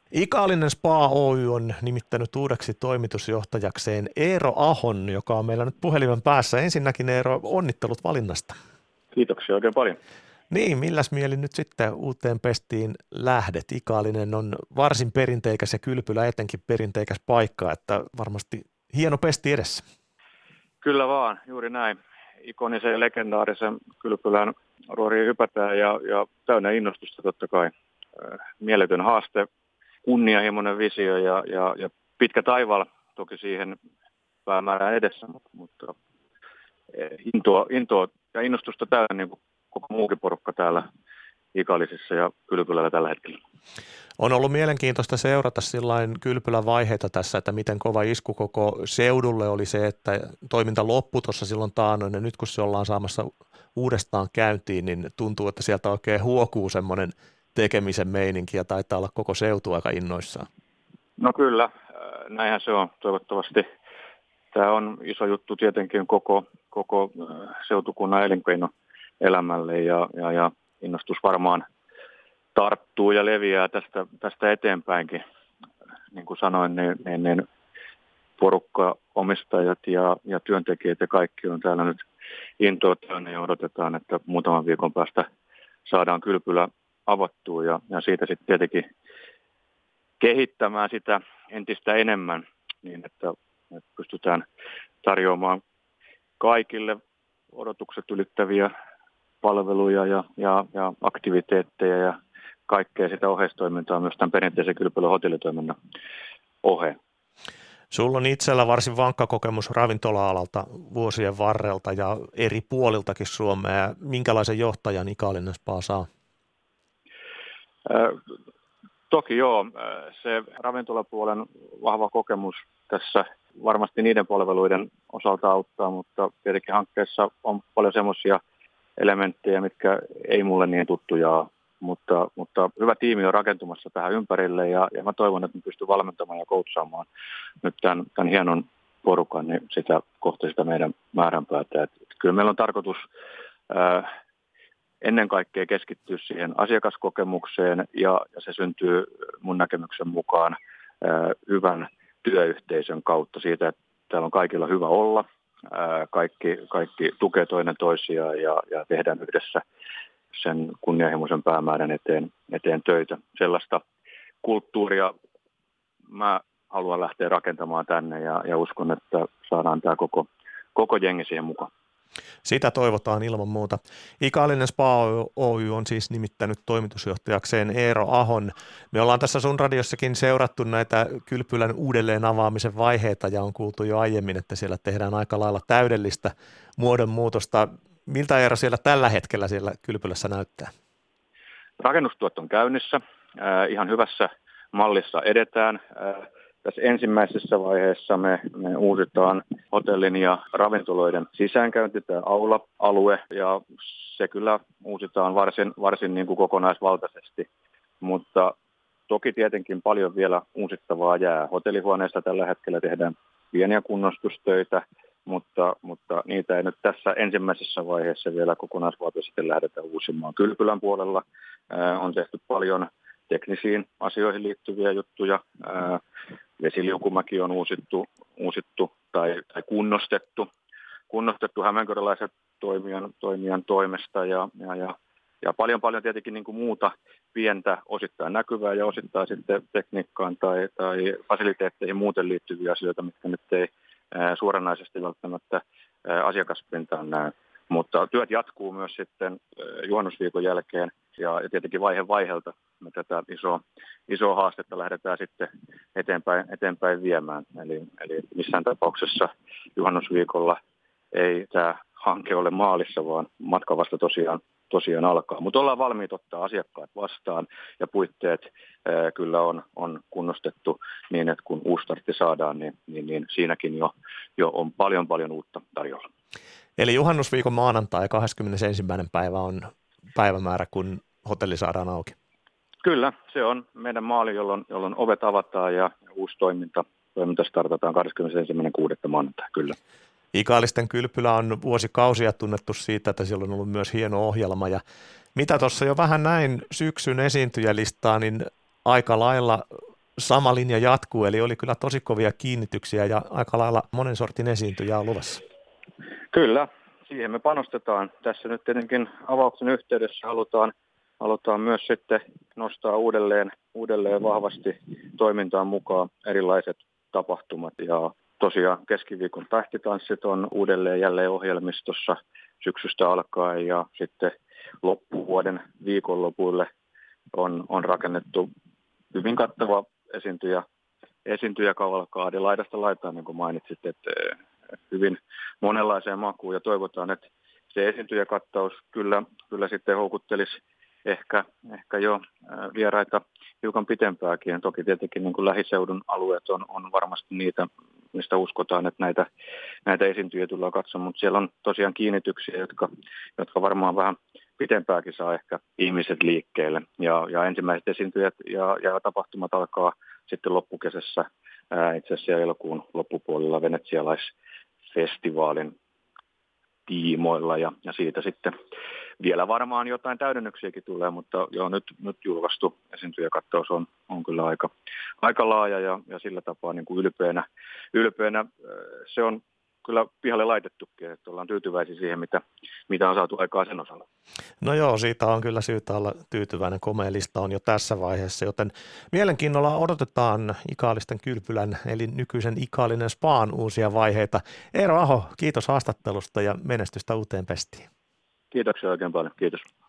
Ikaalinen Spa Oy on nimittänyt uudeksi toimitusjohtajakseen Eero Ahon, joka on meillä nyt puhelimen päässä. Ensinnäkin Eero, onnittelut valinnasta. Kiitoksia oikein paljon. Niin, milläs mieli nyt sitten uuteen pestiin lähdet? Ikaalinen on varsin perinteikäs ja Kylpylä etenkin perinteikäs paikka, että varmasti hieno pesti edessä. Kyllä vaan, juuri näin. Ikonisen ja legendaarisen Kylpylän ruoriin hypätään ja täynnä innostusta totta kai. Mieletön haaste, kunnianhimoinen visio ja pitkä taival toki siihen päämäärään edessä, mutta intoa ja innostusta täynnä niin kuin koko muukin porukka täällä Ikaalisissa ja Kylpylällä tällä hetkellä. On ollut mielenkiintoista seurata sillain Kylpylän vaiheita tässä, että miten kova isku koko seudulle oli se, että toiminta loppui tuossa silloin taannoin, ja nyt kun se ollaan saamassa uudestaan käyntiin, niin tuntuu, että sieltä oikein huokuu semmoinen tekemisen meininki ja taitaa olla koko seutu aika innoissaan. No kyllä, näinhän se on toivottavasti. Tämä on iso juttu tietenkin koko seutukunnan elinkeinoelämälle ja innostus varmaan tarttuu ja leviää tästä eteenpäinkin. Niin kuin sanoin, niin porukka, omistajat ja työntekijät ja kaikki on täällä nyt intoa täynnä ja odotetaan, että muutaman viikon päästä saadaan Kylpylä avattua ja siitä sitten tietenkin kehittämään sitä entistä enemmän niin, että pystytään tarjoamaan kaikille odotukset ylittäviä palveluja ja aktiviteetteja ja kaikkea sitä oheistoimintaa myös tämän perinteisen Kylpylän hotellitoiminnan oheen. Sulla on itsellä varsin vankka kokemus ravintola-alalta vuosien varrelta ja eri puoliltakin Suomea. Minkälaisen johtajan Ikaalinen Spa saa? Toki joo. Se ravintolapuolen vahva kokemus tässä varmasti niiden palveluiden osalta auttaa, mutta tietenkin hankkeessa on paljon semmoisia elementtejä, mitkä ei mulle niin tuttuja ole. Mutta hyvä tiimi on rakentumassa tähän ympärille ja mä toivon, että me pystyn valmentamaan ja coachaamaan nyt tämän hienon porukan niin kohti sitä meidän määränpäätä. Kyllä meillä on tarkoitus ennen kaikkea keskittyä siihen asiakaskokemukseen ja se syntyy mun näkemyksen mukaan hyvän työyhteisön kautta siitä, että täällä on kaikilla hyvä olla. Kaikki tukee toinen toisiaan ja tehdään yhdessä sen kunnianhimoisen päämäärän eteen töitä. Sellaista kulttuuria mä haluan lähteä rakentamaan tänne ja uskon, että saadaan tämä koko jengi siihen mukaan. Sitä toivotaan ilman muuta. Ikaalinen Spa Oy on siis nimittänyt toimitusjohtajakseen Eero Ahon. Me ollaan tässä sun radiossakin seurattu näitä Kylpylän uudelleen avaamisen vaiheita ja on kuultu jo aiemmin, että siellä tehdään aika lailla täydellistä muodonmuutosta. Miltä Eero siellä tällä hetkellä siellä Kylpylässä näyttää? Rakennustyöt on käynnissä. Ihan hyvässä mallissa edetään. Tässä ensimmäisessä vaiheessa me uusitaan hotellin ja ravintoloiden sisäänkäynti, tämä aula-alue, ja se kyllä uusitaan varsin niin kuin kokonaisvaltaisesti. Mutta toki tietenkin paljon vielä uusittavaa jää. Hotellihuoneesta tällä hetkellä tehdään pieniä kunnostustöitä, mutta niitä ei nyt tässä ensimmäisessä vaiheessa vielä kokonaisvaltaisesti lähdetä uusimaan. Kylpylän puolella on tehty paljon teknisiin asioihin liittyviä juttuja. Vesiliukumäki on uusittu tai kunnostettu hämeenkyröläisen toimijan toimesta ja paljon tietenkin niin kuin muuta pientä osittain näkyvää ja osittain sitten tekniikkaan tai fasiliteetteihin muuten liittyviä asioita, mitkä nyt ei suoranaisesti välttämättä asiakaspintaan näy. Mutta työt jatkuu myös sitten juhannusviikon jälkeen ja tietenkin vaiheelta me tätä isoa haastetta lähdetään sitten eteenpäin viemään. Eli missään tapauksessa juhannusviikolla ei tämä hanke ole maalissa, vaan matka vasta tosiaan alkaa. Mutta ollaan valmiit ottaa asiakkaat vastaan ja puitteet kyllä on kunnostettu niin, että kun uusi startti saadaan, niin siinäkin jo on paljon uutta tarjolla. Eli juhannusviikon maanantai 21. päivä on päivämäärä, kun hotelli saadaan auki. Kyllä, se on meidän maali, jolloin ovet avataan ja uusi toiminta startataan 21.6. maanantai, kyllä. Ikaalisten Kylpylä on vuosikausia tunnettu siitä, että siellä on ollut myös hieno ohjelma. Ja mitä tuossa jo vähän näin syksyn esiintyjälistaa, niin aika lailla sama linja jatkuu, eli oli kyllä tosi kovia kiinnityksiä ja aika lailla monen sortin esiintyjää luvassa. Kyllä, siihen me panostetaan. Tässä nyt tietenkin avauksen yhteydessä halutaan myös sitten nostaa uudelleen vahvasti toimintaan mukaan erilaiset tapahtumat. Ja tosiaan keskiviikon tähtitanssit on uudelleen jälleen ohjelmistossa syksystä alkaen ja sitten loppuvuoden viikonlopuille on rakennettu hyvin kattava esiintyjäkavalkaadi laidasta laitaan, niin kuin mainitsit, että hyvin monenlaiseen makuun ja toivotaan, että se esiintyjäkattaus kyllä sitten houkuttelisi ehkä jo vieraita hiukan pitempääkin. Toki tietenkin niin kuin lähiseudun alueet on varmasti niitä, mistä uskotaan, että näitä esiintyjiä tullaan katsomaan, mutta siellä on tosiaan kiinnityksiä, jotka varmaan vähän pitempääkin saa ehkä ihmiset liikkeelle. Ja ensimmäiset esiintyjät ja tapahtumat alkaa sitten loppukesässä, itse asiassa elokuun loppupuolella venetsialaisfestivaalin tiimoilla ja siitä sitten vielä varmaan jotain täydennyksiäkin tulee, mutta jo nyt julkaistu esiintyjäkattaus on kyllä aika laaja ja sillä tapaa niin kuin ylpeänä se on kyllä pihalle laitettukin, että ollaan tyytyväisiä siihen, mitä on saatu aikaa sen osalla. No joo, siitä on kyllä syytä olla tyytyväinen. Komea lista on jo tässä vaiheessa, joten mielenkiinnolla odotetaan Ikaalisten kylpylän eli nykyisen Ikaalinen Span uusia vaiheita. Eero Aho, kiitos haastattelusta ja menestystä uuteen pestiin. Kiitoksia oikein paljon. Kiitos.